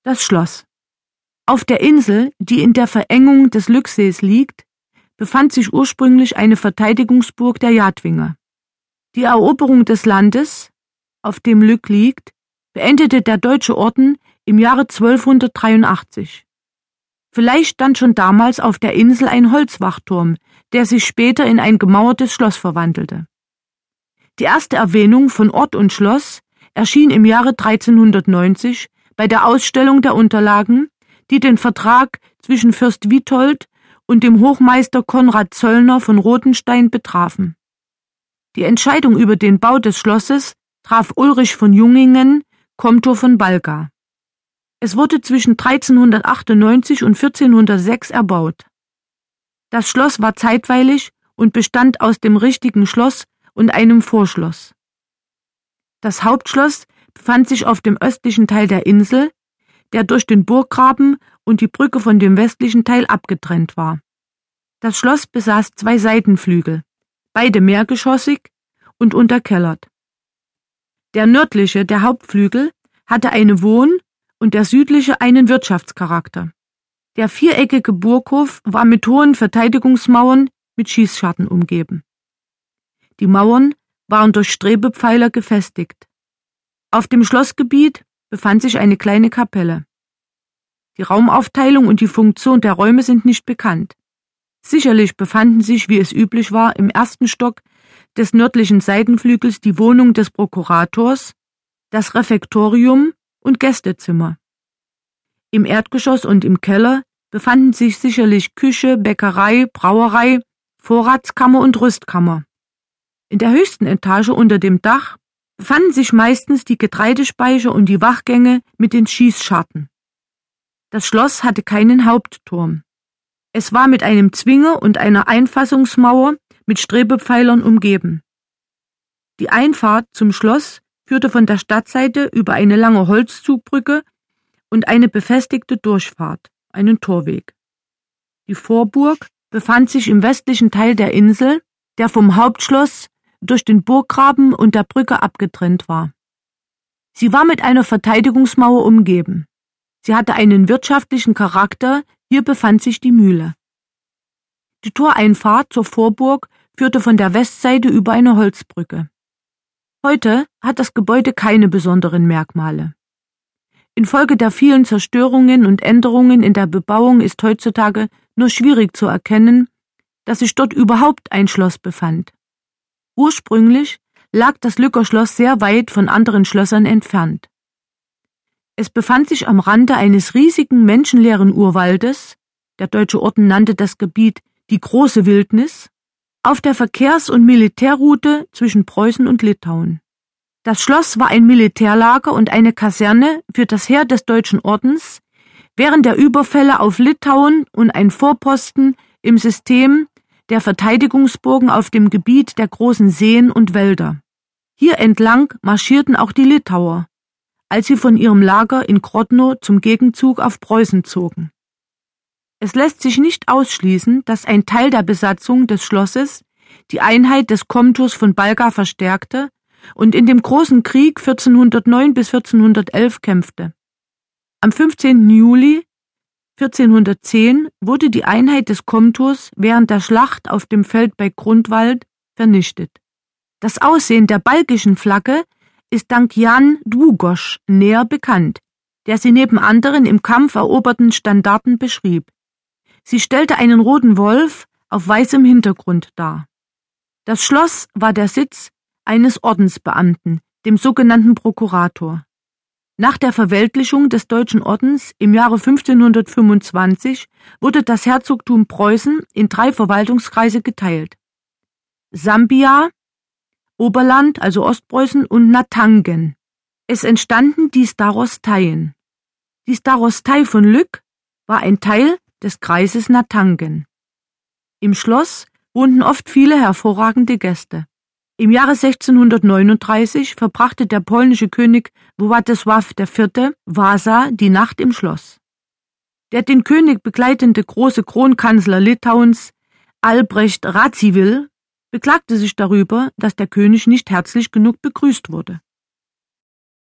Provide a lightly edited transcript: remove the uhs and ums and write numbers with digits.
Das Schloss. Auf der Insel, die in der Verengung des Lyksees liegt, befand sich ursprünglich eine Verteidigungsburg der Jadwinger. Die Eroberung des Landes, auf dem Lyk liegt, beendete der Deutsche Orden im Jahre 1283. Vielleicht stand schon damals auf der Insel ein Holzwachturm, der sich später in ein gemauertes Schloss verwandelte. Die erste Erwähnung von Ort und Schloss erschien im Jahre 1390 bei der Ausstellung der Unterlagen, die den Vertrag zwischen Fürst Witold und dem Hochmeister Konrad Zöllner von Rothenstein betrafen. Die Entscheidung über den Bau des Schlosses traf Ulrich von Jungingen, Komtur von Balga. Es wurde zwischen 1398 und 1406 erbaut. Das Schloss war zeitweilig und bestand aus dem richtigen Schloss und einem Vorschloss. Das Hauptschloss befand sich auf dem östlichen Teil der Insel, der durch den Burggraben und die Brücke von dem westlichen Teil abgetrennt war. Das Schloss besaß 2 Seitenflügel, beide mehrgeschossig und unterkellert. Der nördliche, der Hauptflügel, hatte eine Wohn- und der südliche einen Wirtschaftscharakter. Der viereckige Burghof war mit hohen Verteidigungsmauern mit Schießscharten umgeben. Die Mauern waren durch Strebepfeiler gefestigt. Auf dem Schlossgebiet befand sich eine kleine Kapelle. Die Raumaufteilung und die Funktion der Räume sind nicht bekannt. Sicherlich befanden sich, wie es üblich war, im ersten Stock des nördlichen Seitenflügels die Wohnung des Prokurators, das Refektorium und Gästezimmer. Im Erdgeschoss und im Keller befanden sich sicherlich Küche, Bäckerei, Brauerei, Vorratskammer und Rüstkammer. In der höchsten Etage unter dem Dach befanden sich meistens die Getreidespeicher und die Wachgänge mit den Schießscharten. Das Schloss hatte keinen Hauptturm. Es war mit einem Zwinger und einer Einfassungsmauer mit Strebepfeilern umgeben. Die Einfahrt zum Schloss führte von der Stadtseite über eine lange Holzzugbrücke und eine befestigte Durchfahrt, einen Torweg. Die Vorburg befand sich im westlichen Teil der Insel, der vom Hauptschloss durch den Burggraben und der Brücke abgetrennt war. Sie war mit einer Verteidigungsmauer umgeben. Sie hatte einen wirtschaftlichen Charakter, hier befand sich die Mühle. Die Toreinfahrt zur Vorburg führte von der Westseite über eine Holzbrücke. Heute hat das Gebäude keine besonderen Merkmale. Infolge der vielen Zerstörungen und Änderungen in der Bebauung ist heutzutage nur schwierig zu erkennen, dass sich dort überhaupt ein Schloss befand. Ursprünglich lag das Lyker Schloss sehr weit von anderen Schlössern entfernt. Es befand sich am Rande eines riesigen menschenleeren Urwaldes, der Deutsche Orden nannte das Gebiet die große Wildnis, auf der Verkehrs- und Militärroute zwischen Preußen und Litauen. Das Schloss war ein Militärlager und eine Kaserne für das Heer des Deutschen Ordens während der Überfälle auf Litauen und ein Vorposten im System der Verteidigungsburgen auf dem Gebiet der großen Seen und Wälder. Hier entlang marschierten auch die Litauer, als sie von ihrem Lager in Grodno zum Gegenzug auf Preußen zogen. Es lässt sich nicht ausschließen, dass ein Teil der Besatzung des Schlosses die Einheit des Komturs von Balga verstärkte und in dem Großen Krieg 1409 bis 1411 kämpfte. Am 15. Juli 1410 wurde die Einheit des Komturs während der Schlacht auf dem Feld bei Grunwald vernichtet. Das Aussehen der balgischen Flagge ist dank Jan Długosz näher bekannt, der sie neben anderen im Kampf eroberten Standarten beschrieb. Sie stellte einen roten Wolf auf weißem Hintergrund dar. Das Schloss war der Sitz eines Ordensbeamten, dem sogenannten Prokurator. Nach der Verweltlichung des Deutschen Ordens im Jahre 1525 wurde das Herzogtum Preußen in 3 Verwaltungskreise geteilt: Sambia, Oberland, also Ostpreußen, und Natangen. Es entstanden die Starosteien. Die Starostei von Lyk war ein Teil des Kreises Natangen. Im Schloss wohnten oft viele hervorragende Gäste. Im Jahre 1639 verbrachte der polnische König Władysław IV. Wasa die Nacht im Schloss. Der den König begleitende große Kronkanzler Litauens Albrecht Radziwiłł beklagte sich darüber, dass der König nicht herzlich genug begrüßt wurde.